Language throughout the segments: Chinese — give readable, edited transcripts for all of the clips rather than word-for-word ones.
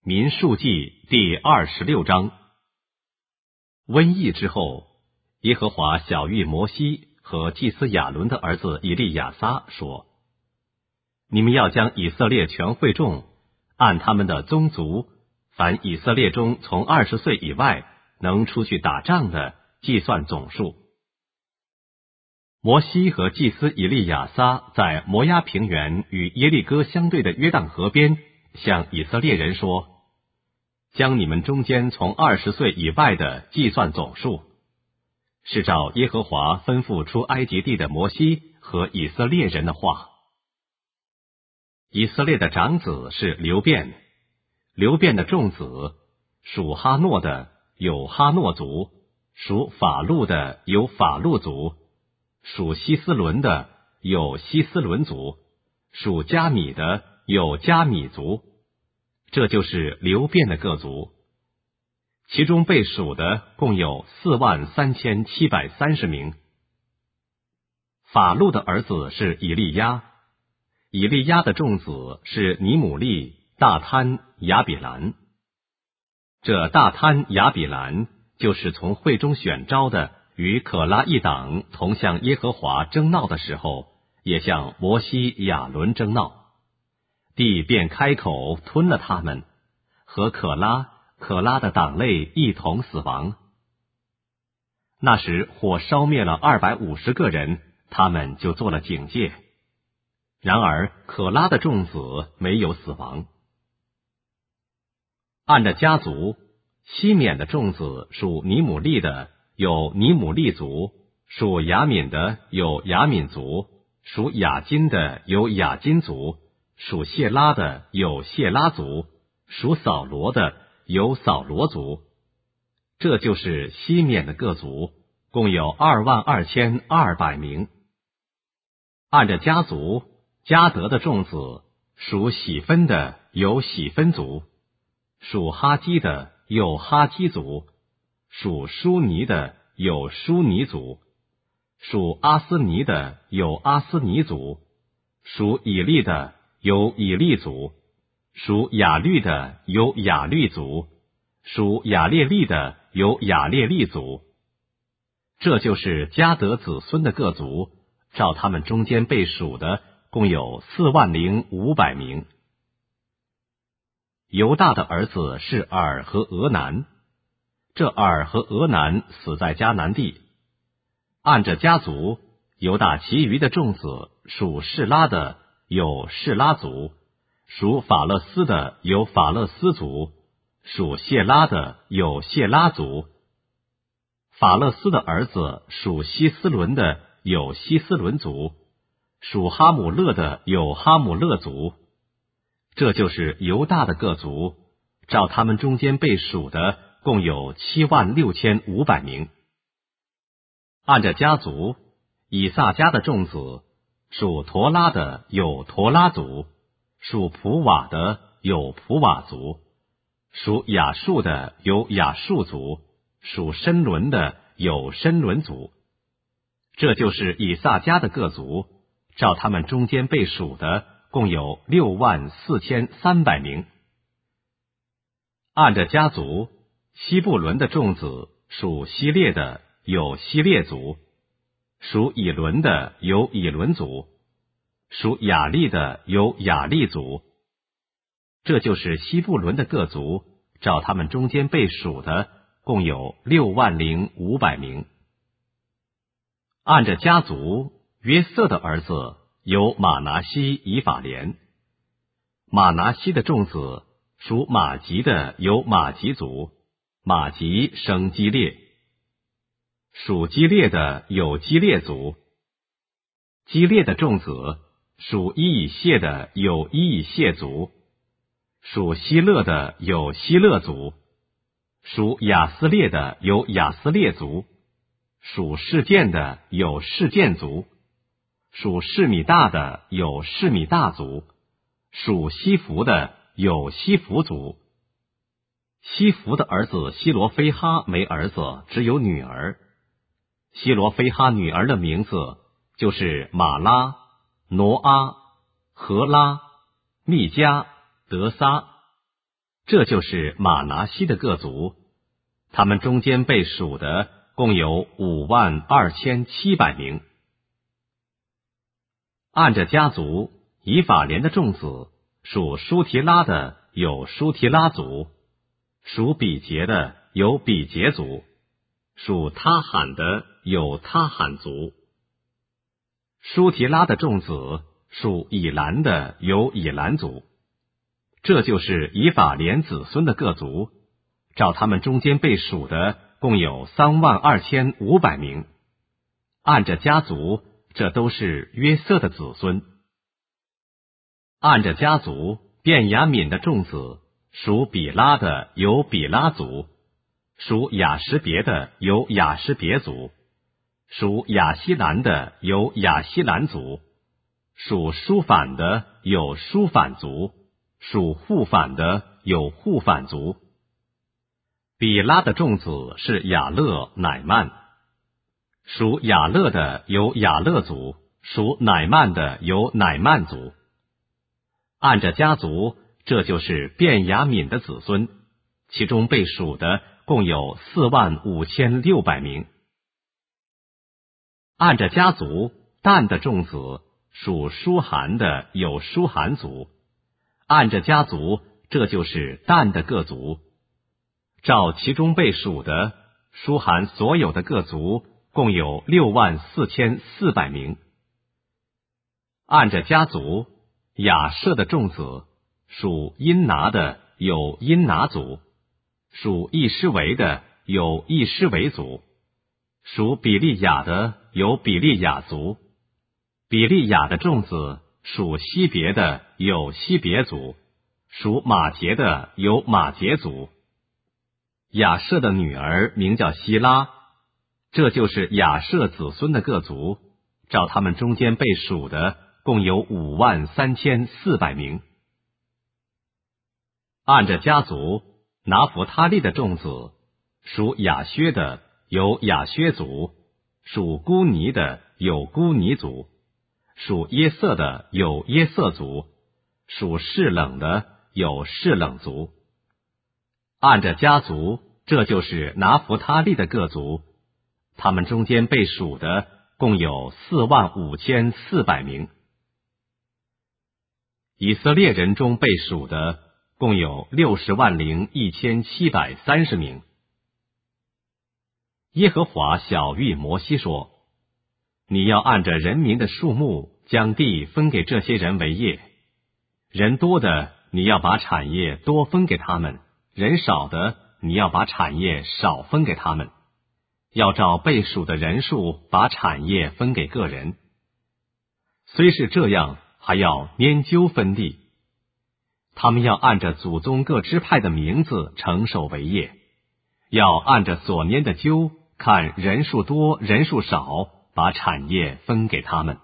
民数记第26章。瘟疫之后，耶和华晓谕摩西和祭司亚伦的儿子以利亚撒说：你们要将以色列全会众按他们的宗族，凡以色列中从20岁以外能出去打仗的，计算总数。摩西和祭司以利亚撒在摩押平原与耶利哥相对的约旦河边，向以色列人说：将你们中间从20岁以外的计算总数，是照耶和华吩咐出埃及地的摩西和以色列人的话。以色列的长子是流便，流便的众子属哈诺的有哈诺族，属法路的有法路族，属希斯伦的有希斯伦族，属加米的有加米族。这就是流便的各族，其中被数的共有43730名。法路的儿子是以利押，以利押的众子是尼姆利、大贪、亚比兰。这大贪、亚比兰就是从会中选召的，与可拉一党同向耶和华争闹的时候，也向摩西、亚伦争闹，地便开口吞了他们，和可拉的党类一同死亡。那时火烧灭了250个人，他们就做了警戒。然而可拉的众子没有死亡。按着家族，西缅的众子属尼姆利的有尼姆利族，属亚敏的有亚敏族，属雅金的有雅金族，属谢拉的有谢拉族，属扫罗的有扫罗族。这就是西缅的各族，共有22200名。按着家族，迦得的众子属喜分的有喜分族，属哈基的有哈基族，属舒尼的有舒尼族，属阿斯尼的有阿斯尼族，属以利的有以利族，属雅律的有雅律族，属雅列利的有雅列利族。这就是迦得子孙的各族，照他们中间被数的共有40500名。犹大的儿子是尔和俄南，这尔和俄南死在迦南地。按着家族，犹大其余的众子属示拉的有示拉族，属法勒斯的有法勒斯族，属谢拉的有谢拉族。法勒斯的儿子属希斯伦的有希斯伦族，属哈姆勒的有哈姆勒族。这就是犹大的各族，照他们中间被数的共有76500名。按着家族，以萨迦的众子属陀拉的有陀拉族，属普瓦的有普瓦族，属亚述的有亚述族，属申伦的有申伦族。这就是以萨迦的各族，照他们中间被数的共有64300名。按着家族，西布伦的众子属希列的有希列族，属以伦的有以伦族，属雅利的有雅利族。这就是西布伦的各族，照他们中间被数的共有60500名。按着家族，约瑟的儿子有马拿西、以法莲。马拿西的众子属马吉的有马吉族，马吉生基列。属基列的有基列族。基列的众子属伊以谢的有伊以谢族，属希勒的有希勒族，属亚斯列的有亚斯列族，属示剑的有示剑族，属示米大的有示米大族，属西弗的有西弗族。西弗的儿子希罗非哈没儿子，只有女儿。希罗非哈女儿的名字就是马拉、挪阿、荷拉、密加、德撒。 这就是玛拿西的各族，他们中间被数的共有52700名。按着家族，以法莲的众子，属舒提拉的有舒提拉族，属比杰的有比杰族，属他罕的有他罕族。舒提拉的众子，属以兰的有以兰族。这就是以法莲子孙的各族，照他们中间被数的共有32500名。按着家族，这都是约瑟的子孙。按着家族，便雅悯的众子，属比拉的有比拉族，属雅什别的有雅什别族，属亚希兰的有亚希兰族，属舒反的有舒反族，属户反的有户反族。比拉的众子是雅勒、乃曼，属雅勒的有雅勒族，属乃曼的有乃曼族。按着家族，这就是便雅悯的子孙，其中被数的共有45600名。按着家族，但的众子，属舒韩的有舒韩族。按着家族，这就是但的各族。照其中被数的，舒韩所有的各族共有64400名。按着家族，亚设的众子，属因拿的有因拿族，属易施维的有易施维族，属比利亚的有比利亚族。比利亚的众子，属西别的有西别族，属马杰的有马杰族。亚设的女儿名叫希拉，这就是亚设子孙的各族，照他们中间被数的共有53400名。按着家族，拿弗他利的众子，属亚薛的有亚薛族，属孤尼的有孤尼族，属耶色的有耶色族，属士冷的有士冷族。按着家族，这就是拿弗他利的各族，他们中间被数的共有45400名。以色列人中被数的共有601730名。耶和华晓谕摩西说：你要按着人民的数目，将地分给这些人为业。人多的，你要把产业多分给他们；人少的，你要把产业少分给他们。要照被数的人数把产业分给个人。虽是这样，还要拈阄分地。他们要按着祖宗各支派的名字承受为业，要按着所拈的阄，看人数多人数少，把产业分给他们。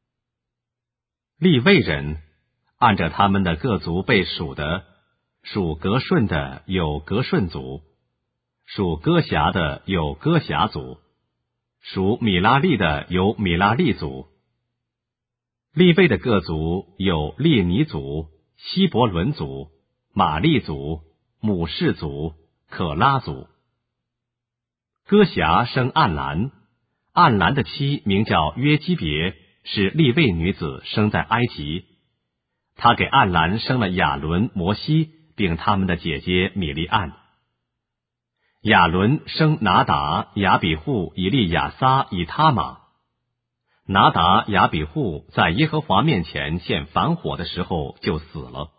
利未人按着他们的各族被数的，属革顺的有革顺族，属哥辖的有哥辖族，属米拉利的有米拉利族。利未的各族有利尼族、希伯伦族、玛利族、母士族、可拉族。哥辖生暗兰，暗兰的妻名叫约基别，是利未女子，生在埃及。他给暗兰生了亚伦、摩西，并他们的姐姐米利暗。亚伦生拿达、亚比户、以利亚撒、以他玛。拿达、亚比户在耶和华面前献燔火的时候就死了。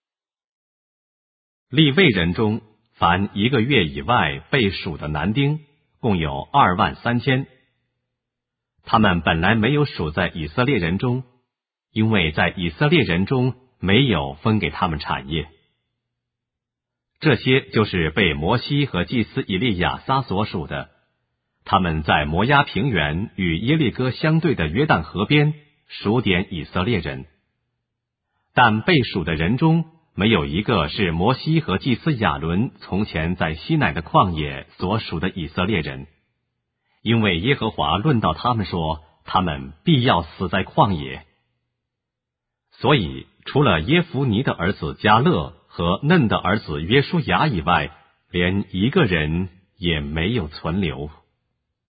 利未人中，凡1个月以外被数的男丁，共有23000。他们本来没有数在以色列人中，因为在以色列人中没有分给他们产业。这些就是被摩西和祭司以利亚撒所属的，他们在摩押平原与耶利哥相对的约旦河边数点以色列人。但被数的人中没有一个是摩西和祭司亚伦从前在西乃的旷野所属的以色列人，因为耶和华论到他们说，他们必要死在旷野。所以除了耶孚尼的儿子迦勒和嫩的儿子约书亚以外，连一个人也没有存留。